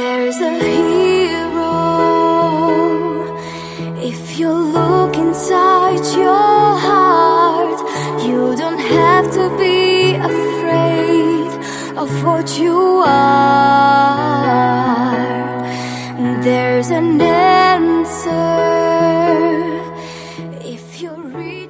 There's a hero if you look inside your heart. You don't have to be afraid of what you are. There's an answer if you read.